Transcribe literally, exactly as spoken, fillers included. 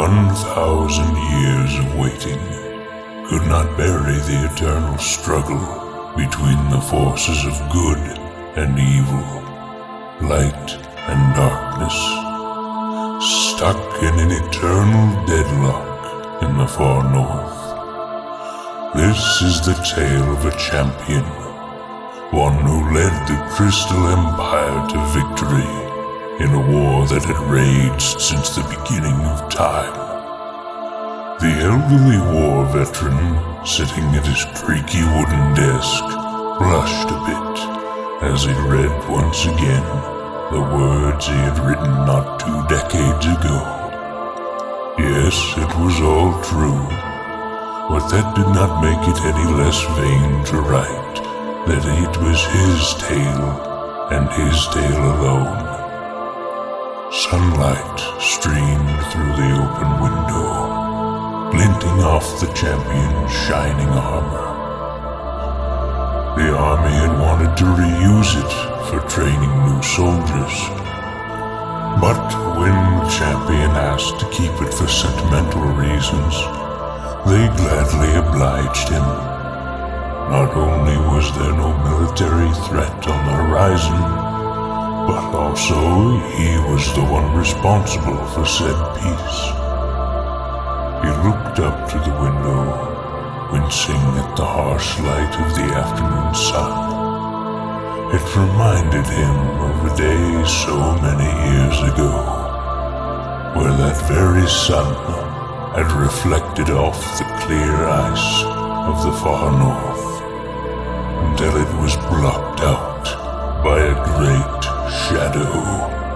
one thousand years of waiting could not bury the eternal struggle between the forces of good and evil, light and darkness, stuck in an eternal deadlock in the far north. This is the tale of a champion, one who led the Crystal Empire to victory in a war that had raged since the beginning of time. The elderly war veteran, sitting at his creaky wooden desk, blushed a bit as he read once again the words he had written not two decades ago. Yes, it was all true, but that did not make it any less vain to write that it was his tale and his tale alone. Sunlight streamed through the open window, glinting off the champion's shining armor. The army had wanted to reuse it for training new soldiers, but when the champion asked to keep it for sentimental reasons, they gladly obliged him. Not only was there no military threat on the horizon, but also he was the one responsible for said peace. He looked up to the window, wincing at the harsh light of the afternoon sun. It reminded him of a day so many years ago, where that very sun had reflected off the clear ice of the far north, until it was blocked out by a great shadow.